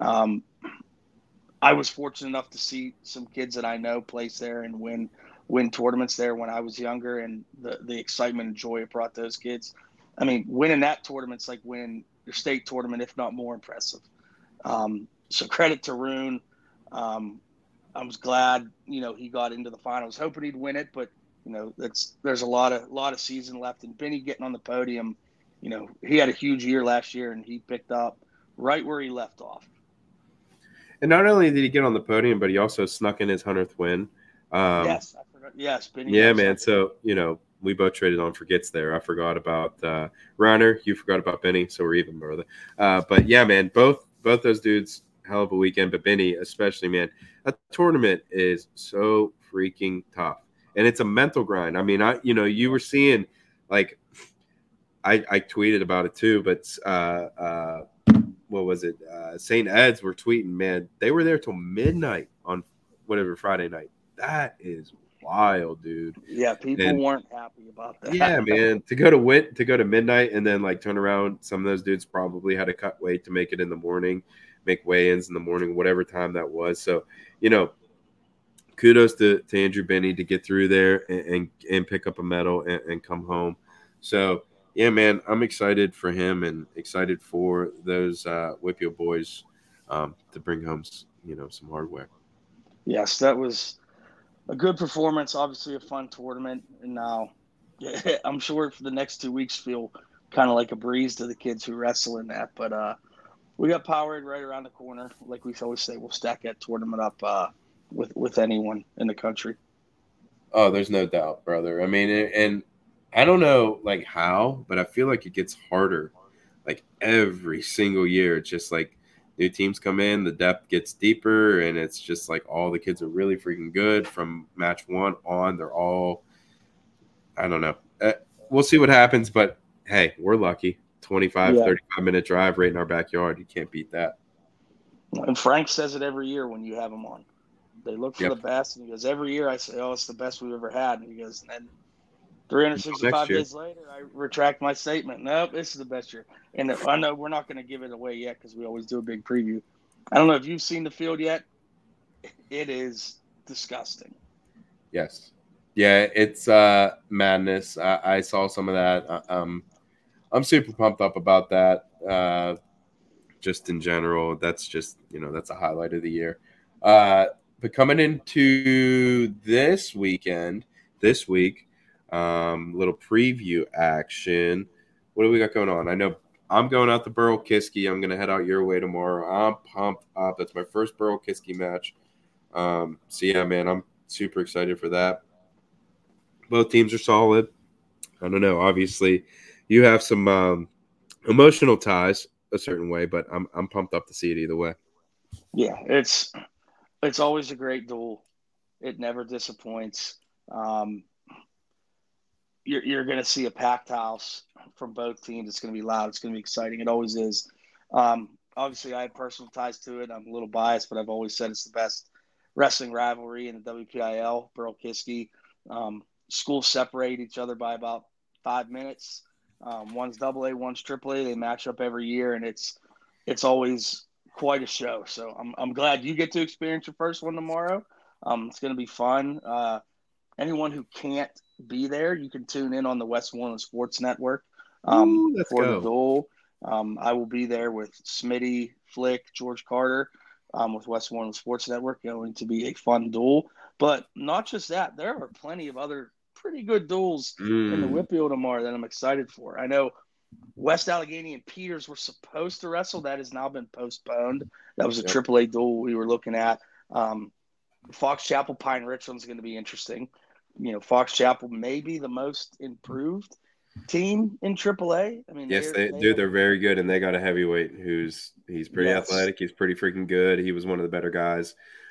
I was fortunate enough to see some kids that I know place there and win tournaments there when I was younger, and the excitement and joy it brought those kids. I mean, winning that tournament's like winning your state tournament, if not more impressive. So credit to Rune. I was glad, he got into the finals, hoping he'd win it, but there's a lot of season left. And Benny getting on the podium, he had a huge year last year, and he picked up right where he left off. And not only did he get on the podium, but he also snuck in his 100th win. Yes, I forgot. Yes, Benny. Yeah, man. So, we both traded on forgets there. I forgot about Reiner. You forgot about Benny, so we're even, brother. But, yeah, man, both those dudes, hell of a weekend. But Benny especially, man, that tournament is so freaking tough. And it's a mental grind. I mean, you were seeing, like, I tweeted about it too, but what was it? St. Ed's were tweeting, man, they were there till midnight on whatever Friday night. That is wild, dude. Yeah, people weren't happy about that. Yeah, man. To go to midnight and then like turn around, some of those dudes probably had to cut weight to make it in the morning, make weigh-ins in the morning, whatever time that was. So, kudos to Andrew Benny to get through there and pick up a medal and come home. So, yeah, man, I'm excited for him and excited for those WPO boys to bring home, some hardware. Yes, that was a good performance. Obviously, a fun tournament, and now I'm sure for the next 2 weeks feel kind of like a breeze to the kids who wrestle in that. But we got Powerade right around the corner. Like we always say, we'll stack that tournament up with anyone in the country. Oh, there's no doubt, brother. I mean, and I don't know like how, but I feel like it gets harder like every single year. It's just like new teams come in, the depth gets deeper, and it's just like all the kids are really freaking good from match one on. They're all, I don't know. We'll see what happens, but hey, we're lucky. 25, Yeah. 35-minute drive right in our backyard. You can't beat that. And Frank says it every year when you have him on. They look for Yep. the best, and he goes, every year I say, oh, it's the best we've ever had. And he goes, and then 365 Next year. days later, I retract my statement. Nope, this is the best year. And I know we're not going to give it away yet because we always do a big preview. I don't know if you've seen the field yet. It is disgusting. Yes. Yeah, it's madness. I saw some of that. I'm super pumped up about that. Just in general, that's just, that's a highlight of the year. But coming into this week, little preview action. What do we got going on? I know I'm going out to Burl Kiski. I'm going to head out your way tomorrow. I'm pumped up. That's my first Burl Kiski match. So yeah, man, I'm super excited for that. Both teams are solid. I don't know. Obviously, you have some emotional ties a certain way, but I'm pumped up to see it either way. Yeah, it's always a great duel. It never disappoints. You're going to see a packed house from both teams. It's going to be loud. It's going to be exciting. It always is. Obviously, I have personal ties to it. I'm a little biased, but I've always said it's the best wrestling rivalry in the WPIL. Burl Kiski. Schools separate each other by about 5 minutes. One's AA, one's AAA. They match up every year, and it's always quite a show. So I'm glad you get to experience your first one tomorrow. It's going to be fun. Anyone who can't be there, you can tune in on the Westmoreland Sports Network for the duel. I will be there with Smitty, Flick, George Carter with Westmoreland Sports Network. Going to be a fun duel. But not just that, there are plenty of other pretty good duels in the Whitfield tomorrow that I'm excited for. I know West Allegheny and Peters were supposed to wrestle. That has now been postponed. That was a AAA duel we were looking at. Fox Chapel Pine Richland is going to be interesting. Fox Chapel may be the most improved team in AAA. I mean, yes, they're very good, and they got a heavyweight he's pretty athletic. He's pretty freaking good. He was one of the better guys.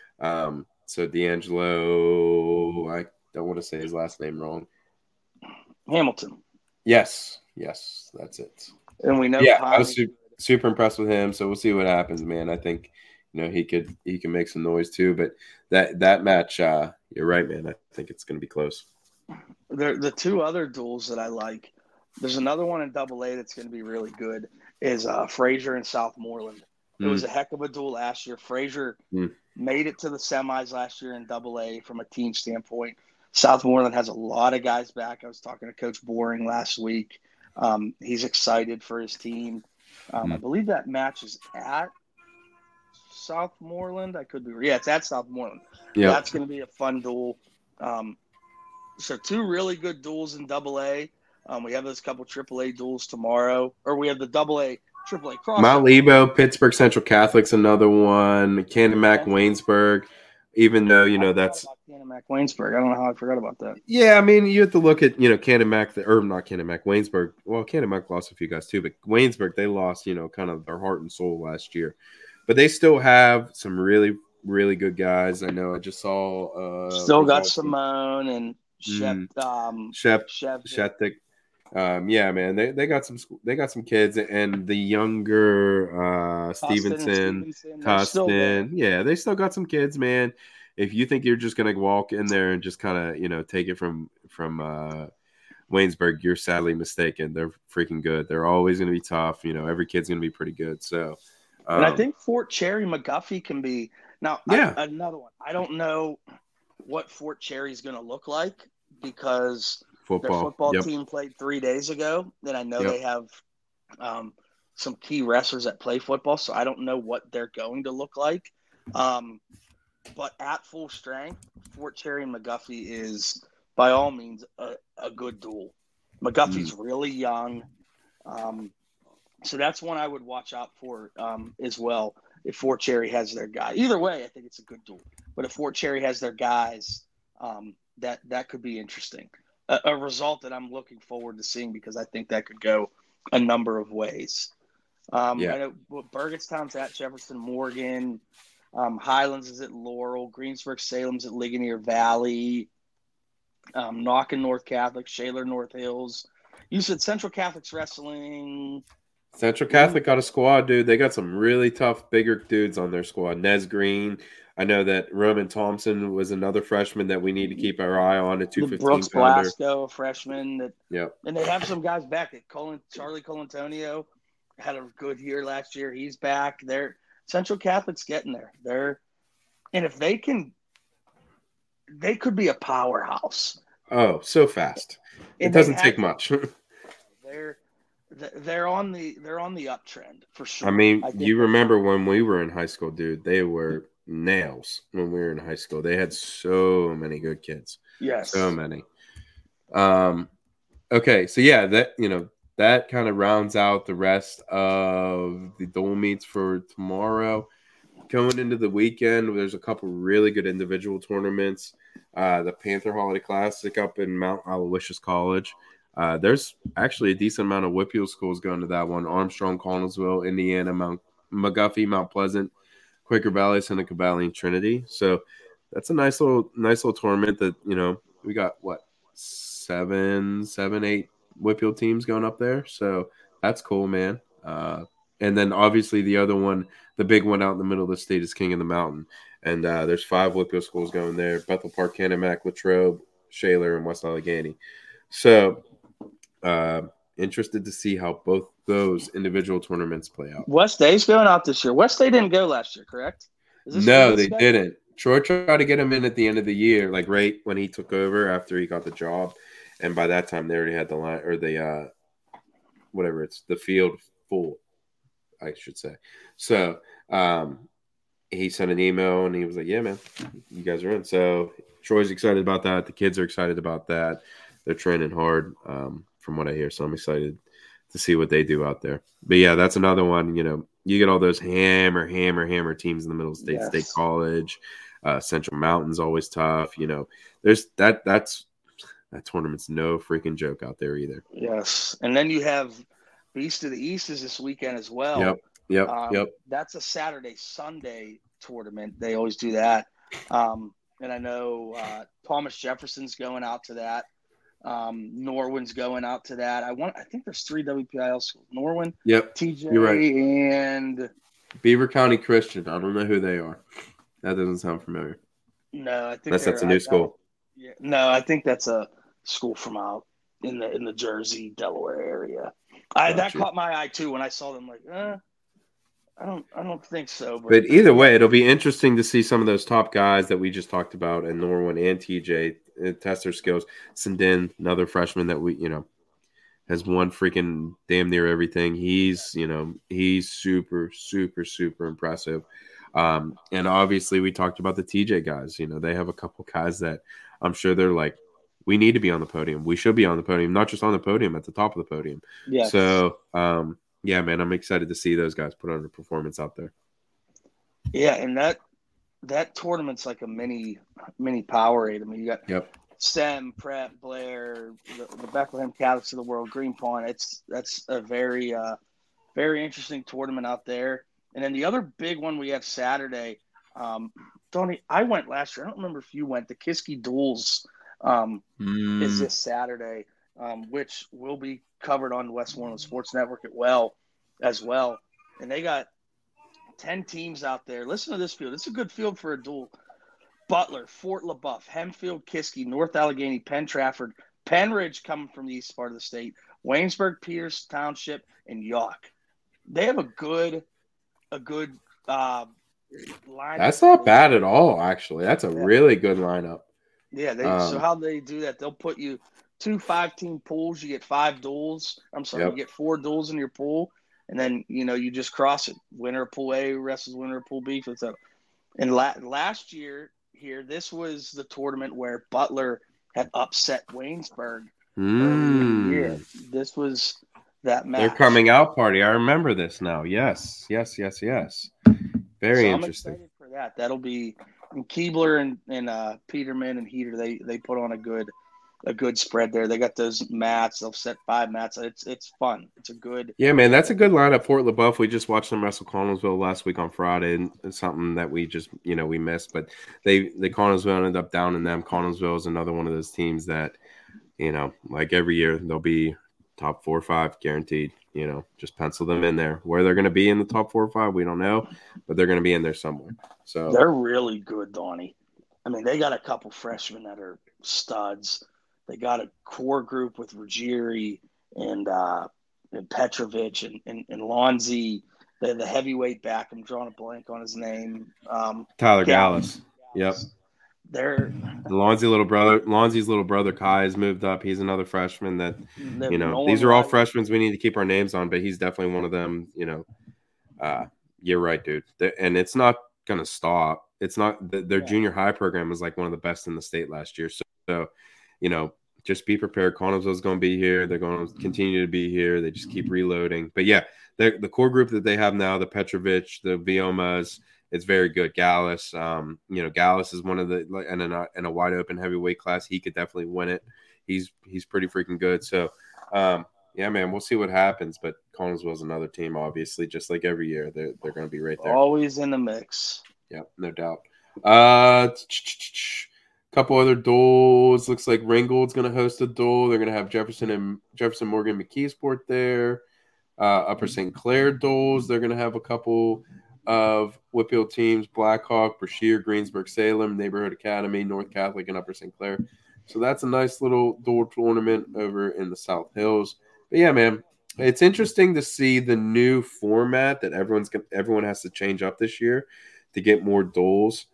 So D'Angelo, I don't want to say his last name wrong. Hamilton. Yes, that's it. And we know. Yeah, I was super impressed with him. So we'll see what happens, man. I think he can make some noise too. But that match, you're right, man. I think it's going to be close. The two other duels that I like. There's another one in AA that's going to be really good. Is Fraser and Southmoreland. It was a heck of a duel last year. Fraser made it to the semis last year in AA from a team standpoint. Southmoreland has a lot of guys back. I was talking to Coach Boring last week. He's excited for his team. I believe that match is at Southmoreland. I could be – yeah, it's at Southmoreland. Yeah. That's going to be a fun duel. So two really good duels in AA. We have those couple AAA duels tomorrow. Or we have the AA cross. Mount Lebo, Pittsburgh Central Catholic's another one. Canon-Mac, Waynesburg. Even though, that's – Canon-Mac, Waynesburg. I don't know how I forgot about that. Yeah, I mean, you have to look at, Canon-Mac, or not Canon-Mac, Waynesburg. Well, Canon-Mac lost a few guys too, but Waynesburg, they lost, kind of their heart and soul last year. But they still have some really, really good guys. I know I just saw. Still got Simone and Sheptik. Yeah, man, they got some kids, and the younger Stevenson, Tustin. Yeah, they still got some kids, man. If you think you're just gonna walk in there and just kind of take it from Waynesburg, you're sadly mistaken. They're freaking good. They're always gonna be tough. Every kid's gonna be pretty good. So, and I think Fort Cherry McGuffey can be now. Yeah, another one. I don't know what Fort Cherry is gonna look like because their football team played 3 days ago. Then I know they have some key wrestlers that play football, so I don't know what they're going to look like. But at full strength, Fort Cherry and McGuffey is, by all means, a good duel. McGuffey's really young. So that's one I would watch out for as well if Fort Cherry has their guy. Either way, I think it's a good duel. But if Fort Cherry has their guys, that could be interesting. a result that I'm looking forward to seeing because I think that could go a number of ways. I know Burgettstown's at Jefferson Morgan. Highlands is at Laurel. Greensburg Salem's at Ligonier Valley. Knockin North Catholic, Shaler North Hills. You said Central Catholic's wrestling. Central Catholic got a squad, dude. They got some really tough, bigger dudes on their squad. Nez Green. I know that Roman Thompson was another freshman that we need to keep our eye on, a 215 Brooks pounder. Blasco, a freshman. Yep. And they have some guys back. Charlie Colantonio had a good year last year. He's back. Central Catholic's getting there. And if they could be a powerhouse. Oh, so fast. It doesn't take much. They're on the uptrend for sure. I mean, you remember when we were in high school, dude, they were nails when we were in high school. They had so many good kids. Yes. So many. Okay, so yeah, that kind of rounds out the rest of the dual meets for tomorrow. Going into the weekend, there's a couple really good individual tournaments. The Panther Holiday Classic up in Mount Aloysius College. There's actually a decent amount of Whitfield schools going to that one. Armstrong, Connellsville, Indiana, Mount McGuffey, Mount Pleasant, Quaker Valley, Seneca Valley, and Trinity. So that's a nice little tournament that, we got seven, 8 Whitfield teams going up there. So that's cool, man. And then obviously the other one, the big one out in the middle of the state is King of the Mountain. And there's 5 Whitfield schools going there: Bethel Park, Kennemac, Latrobe, Shaler, and West Allegheny. So interested to see how both those individual tournaments play out. West Day's going out this year. West Day didn't go last year, correct? No, they didn't. Troy tried to get him in at the end of the year, like right when he took over after he got the job. And by that time, they already had the line or the the field full, I should say. So he sent an email and he was like, "Yeah, man, you guys are in." So Troy's excited about that. The kids are excited about that. They're training hard, from what I hear. So I'm excited to see what they do out there. But yeah, that's another one. You get all those hammer teams in the middle of state, Yes. State College, Central Mountain's always tough. There's that tournament's no freaking joke out there either. Yes. And then you have Beast of the East is this weekend as well. Yep. That's a Saturday-Sunday tournament. They always do that. And I know Thomas Jefferson's going out to that. Norwin's going out to that. I think there's 3 WPIL schools. Norwin, Yep. TJ, You're right. and Beaver County Christian. I don't know who they are. That doesn't sound familiar. no, I think That's a new school. No, I think that's a school from out in the Jersey, Delaware area. That Gotcha. caught my eye too when I saw them. Like, I don't think so. But either way, it'll be interesting to see some of those top guys that we just talked about, and Norwin and TJ test their skills. Sindin, another freshman that we, has won freaking damn near everything. He's super, super, super impressive. And obviously we talked about the TJ guys. They have a couple guys that I'm sure they're like, we need to be on the podium. We should be on the podium, not just on the podium, at the top of the podium. Yes. So, yeah, man, I'm excited to see those guys put on a performance out there. Yeah, and that tournament's like a mini Powerade. I mean, you got STEM, Prep, Blair, the Bethlehem Catholics of the world, Green Pond. That's a very very interesting tournament out there. And then the other big one we have Saturday. Tony, I went last year. I don't remember if you went. The Kiski Duels is this Saturday, which will be covered on Westmoreland Sports Network as well. And they got 10 teams out there. Listen to this field. It's a good field for a duel. Butler, Fort LaBeouf, Hempfield, Kiski, North Allegheny, Penn Trafford, Penridge coming from the east part of the state, Waynesburg, Peters Township, and York. They have a good lineup. That's not bad at all, actually. That's a really good lineup. Yeah, so how they do that, they'll put you 2 5-team pools. You get 5 duels. You get 4 duels in your pool, and then you just cross it. Winner of Pool A wrestles winner of Pool B. And last year here, this was the tournament where Butler had upset Waynesburg earlier in the year. This was that match. Their coming out party. I remember this now. Yes. Very interesting. I'm excited for that. That'll be Keebler and Peterman and Heater. They put on a good a good spread there. They got those mats. They'll set 5 mats. It's fun. It's a good. Yeah, man, that's a good lineup. Fort LaBeouf. We just watched them wrestle Connellsville last week on Friday, and it's something that we just we missed. But the Connellsville ended up down in them. Connellsville is another one of those teams that like every year they'll be top 4 or 5 guaranteed. Just pencil them in there. Where they're going to be in the top 4 or 5, we don't know, but they're going to be in there somewhere. So they're really good, Donnie. I mean, they got a couple freshmen that are studs. They got a core group with Ruggieri and Petrovic and Lonzi. The heavyweight back. I'm drawing a blank on his name. Tyler Gallus. Yep. They're Lonzi's little brother Kai has moved up. He's another freshman that these are all freshmen we need to keep our names on, but he's definitely one of them. You're right, dude. And it's not gonna stop. It's not their junior high program was like one of the best in the state last year. So just be prepared. Connellsville's going to be here. They're going to continue to be here. They just keep reloading. But yeah, the core group that they have now, the Petrovic, the Viomas, it's very good. Gallus, Gallus is one of the in a wide open heavyweight class. He could definitely win it. He's pretty freaking good. So yeah, man, we'll see what happens. But Connellsville's another team, obviously, just like every year. They're going to be right there. Always in the mix. Yeah, no doubt. Couple other duels. Looks like Ringgold's going to host a duel. They're going to have Jefferson Morgan McKeesport there. Upper St. Clair duels. They're going to have a couple of Whitfield teams: Blackhawk, Brashear, Greensburg, Salem, Neighborhood Academy, North Catholic, and Upper St. Clair. So that's a nice little dual tournament over in the South Hills. But yeah, man, it's interesting to see the new format that everyone has to change up this year to get more duels.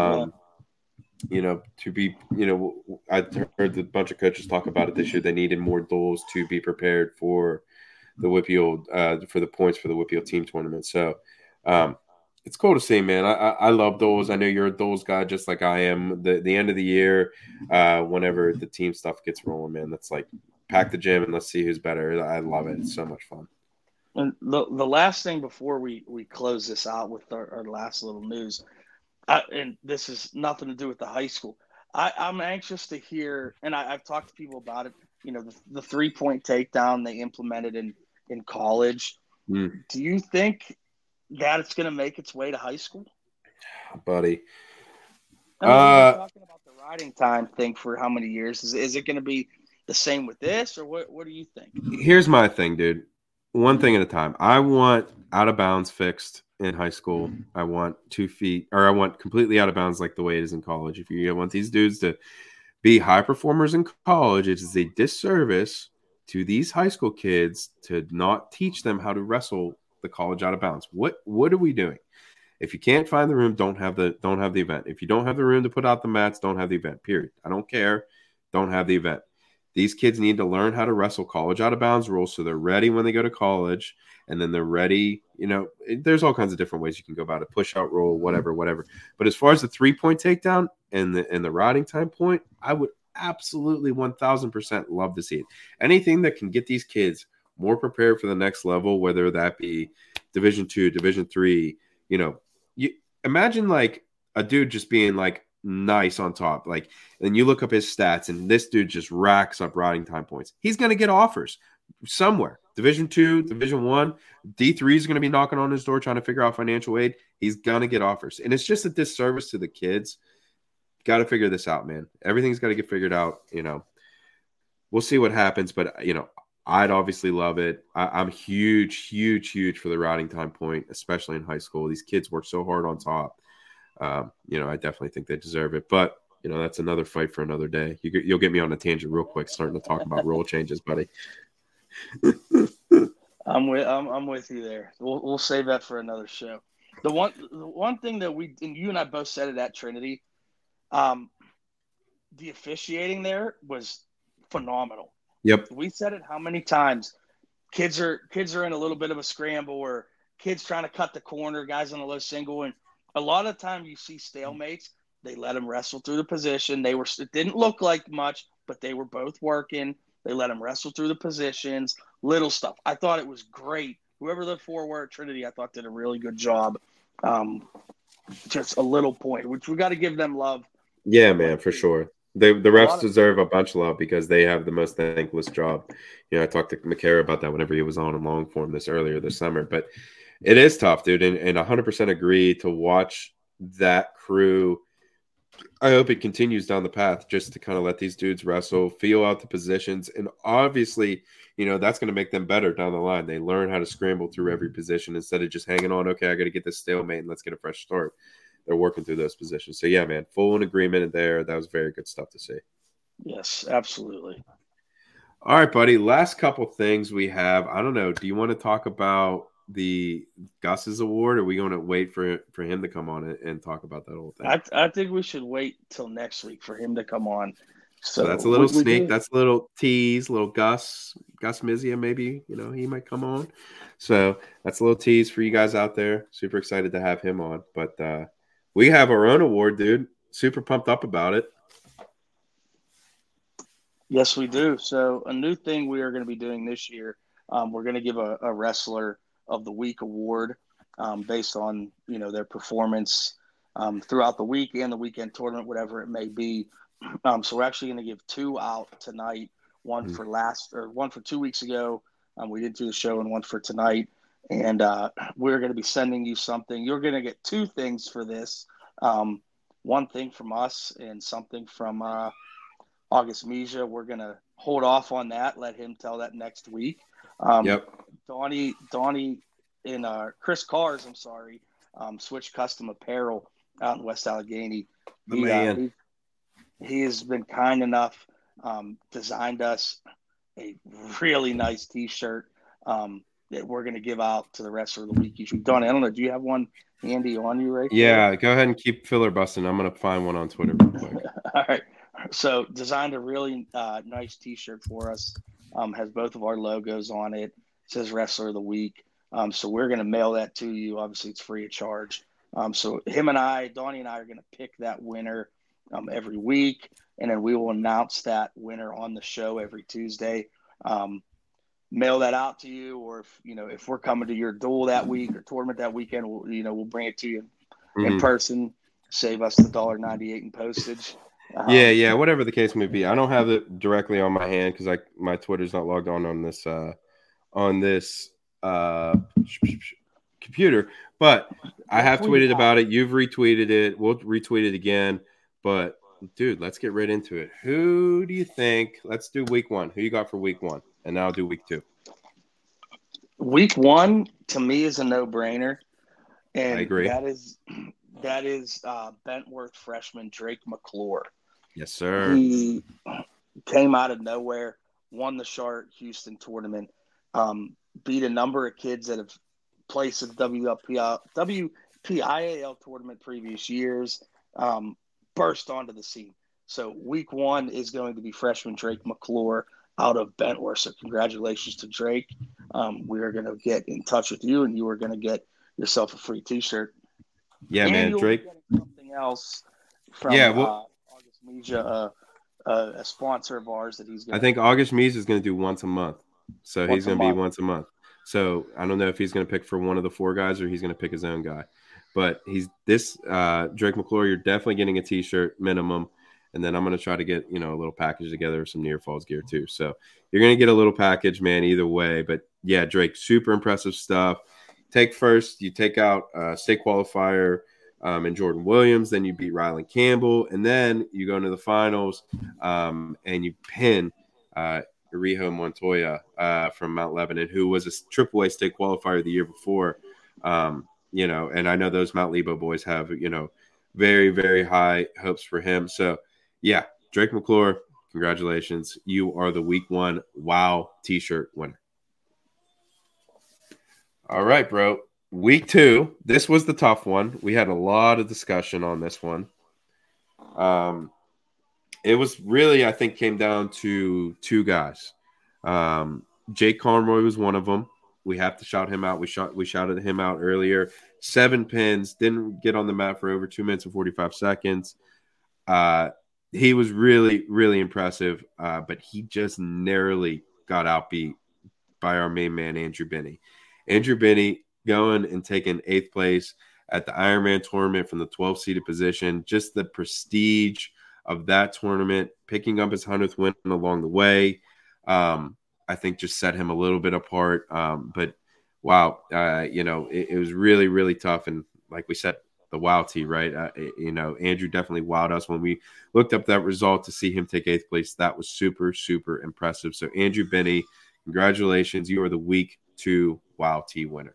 To be, I heard a bunch of coaches talk about it this year. They needed more duels to be prepared for the Whitfield, for the points for the Whitfield team tournament. So it's cool to see, man. I love duels. I know you're a duels guy just like I am. The end of the year, whenever the team stuff gets rolling, man, that's like pack the gym and let's see who's better. I love it. It's so much fun. And the last thing before we close this out with our last little news, and this is nothing to do with the high school. I'm anxious to hear, and I've talked to people about it, the 3-point takedown they implemented in college. Do you think that it's going to make its way to high school? Buddy. We're talking about the riding time thing for how many years? Is it going to be the same with this, or what do you think? Here's my thing, dude. One thing at a time. I want out of bounds fixed in high school. I want 2 feet, or I want completely out of bounds like the way it is in college. If you want these dudes to be high performers in college, it is a disservice to these high school kids to not teach them how to wrestle the college out of bounds. What are we doing? If you can't find the room, don't have the event. If you don't have the room to put out the mats, don't have the event. Period. I don't care. Don't have the event. These kids need to learn how to wrestle college out of bounds rules so they're ready when they go to college, and then they're ready. There's all kinds of different ways you can go about it. Push out roll, whatever. But as far as the 3-point takedown and the riding time point, I would absolutely 1000% love to see it. Anything that can get these kids more prepared for the next level, whether that be Division II, Division III. You imagine like a dude just being like nice on top, like, and you look up his stats and this dude just racks up riding time points. He's going to get offers somewhere. Division II, Division I, D3 is going to be knocking on his door trying to figure out financial aid. He's going to get offers. And it's just a disservice to the kids. Got to figure this out, man. Everything's got to get figured out. We'll see what happens, but I'd obviously love it. I'm huge for the riding time point, especially in high school. These kids work so hard on top. I definitely think they deserve it. But, that's another fight for another day. You'll get me on a tangent real quick, starting to talk about rule changes, buddy. I'm with you there. We'll save that for another show. The one thing that you and I both said it at Trinity, the officiating there was phenomenal. Yep. We said it how many times? Kids are in a little bit of a scramble, or kids trying to cut the corner, guys on a low single, and a lot of time you see stalemates. They let them wrestle through the position. It didn't look like much, but they were both working. They let them wrestle through the positions, little stuff. I thought it was great. Whoever the 4 were at Trinity, I thought did a really good job. Just a little point, which we got to give them love. Yeah, man, for sure. The refs deserve a bunch of love because they have the most thankless job. I talked to McCara about that whenever he was on in long form earlier this summer. But it is tough, dude, and 100% agree to watch that crew. I hope it continues down the path just to kind of let these dudes wrestle, feel out the positions. And obviously, that's going to make them better down the line. They learn how to scramble through every position instead of just hanging on. Okay, I got to get this stalemate and let's get a fresh start. They're working through those positions. So, yeah, man, full in agreement there. That was very good stuff to see. Yes, absolutely. All right, buddy. Last couple things we have. I don't know. Do you want to talk about the Gus's award, or are we going to wait for him to come on and talk about that whole thing? I think we should wait till next week for him to come on. So that's a little sneak. That's a little tease, little Gus Mizia, maybe, he might come on. So that's a little tease for you guys out there. Super excited to have him on. But we have our own award, dude. Super pumped up about it. Yes, we do. So a new thing we are going to be doing this year, we're going to give a wrestler of the week award based on, their performance throughout the week and the weekend tournament, whatever it may be. So we're actually going to give 2 out tonight, one for 2 weeks ago. We didn't do the show, and one for tonight. And we're going to be sending you something. You're going to get 2 things for this. One thing from us and something from August Mija. We're going to hold off on that. Let him tell that next week. Yep. Donnie and Chris Cars, Switch Custom Apparel out in West Allegheny. He has been kind enough, designed us a really nice T-shirt that we're going to give out to the rest of the week each week. Donnie, I don't know, do you have one handy on you right Yeah, go ahead and keep filler busting. I'm going to find one on Twitter real quick. All right. So designed a really nice T-shirt for us. Has both of our logos on it. It says Wrestler of the Week. So we're going to mail that to you. Obviously, it's free of charge. So Donnie and I are going to pick that winner every week, and then we will announce that winner on the show every Tuesday. Mail that out to you, or if we're coming to your duel that week or tournament that weekend, we'll bring it to you in person. Save us the $1.98 in postage. Yeah, whatever the case may be. I don't have it directly on my hand because my Twitter's not logged on this computer, but I have tweeted about it. You've retweeted it. We'll retweet it again. But dude, let's get right into it. Who do you think? Let's do week 1. Who you got for week 1? And now I'll do week 2. Week 1 to me is a no-brainer, and I agree. That is Bentworth freshman Drake McClure. Yes, sir. He came out of nowhere, won the Charlotte Houston tournament, beat a number of kids that have placed at the WPIAL tournament previous years, burst onto the scene. So week 1 is going to be freshman Drake McClure out of Bentworth. So congratulations to Drake. We are going to get in touch with you, and you are going to get yourself a free T-shirt. Yeah, and man, Drake. Something else from August Mija, a sponsor of ours that he's going to. I think August Mija is going to do once a month. So he's going to be once a month. So I don't know if he's going to pick for one of the 4 guys or he's going to pick his own guy. But Drake McClure, you're definitely getting a T-shirt minimum. And then I'm going to try to get, a little package together of some Near Falls gear too. So you're going to get a little package, man, either way. But yeah, Drake, super impressive stuff. Take first, you take out state qualifier and Jordan Williams. Then you beat Ryland Campbell. And then you go into the finals and you pin Riho Montoya from Mount Lebanon, who was a AAA state qualifier the year before. And I know those Mount Lebo boys have, very, very high hopes for him. So, yeah, Drake McClure, congratulations. You are the week 1 WOW T-shirt winner. All right, bro. Week 2, this was the tough one. We had a lot of discussion on this one. It was really, I think, came down to 2 guys. Jake Conroy was one of them. We have to shout him out. We shouted him out earlier. 7 pins, didn't get on the mat for over 2 minutes and 45 seconds. He was really, really impressive, but he just narrowly got outbeat by our main man, Andrew Binney. Andrew Binney going and taking 8th place at the Ironman tournament from the 12-seeded position. Just the prestige of that tournament, picking up his 100th win along the way. I think just set him a little bit apart. But wow, it was really, really tough. And like we said, the wow tee, right? Andrew definitely wowed us when we looked up that result to see him take 8th place. That was super, super impressive. So Andrew Binney, congratulations. You are the week 2 wow tee winner.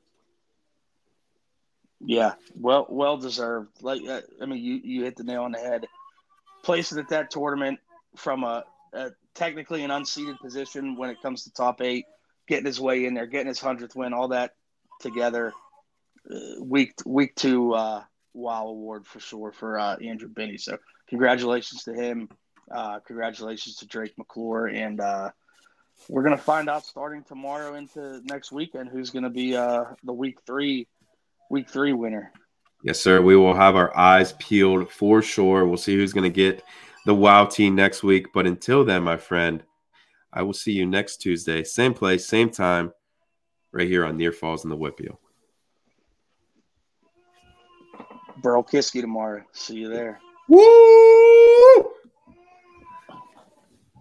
Yeah, well deserved. You hit the nail on the head. Placing at that tournament from a technically an unseeded position when it comes to top 8, getting his way in there, getting his 100th win, all that together. Week 2 wow award for sure for Andrew Binney. So congratulations to him. Congratulations to Drake McClure, and we're gonna find out starting tomorrow into next weekend who's gonna be the week 3 winner. Yes, sir. We will have our eyes peeled for sure. We'll see who's going to get the wow tee next week. But until then, my friend, I will see you next Tuesday, same place, same time, right here on Near Falls in the Whitfield. Burl Kiski tomorrow. See you there. Woo!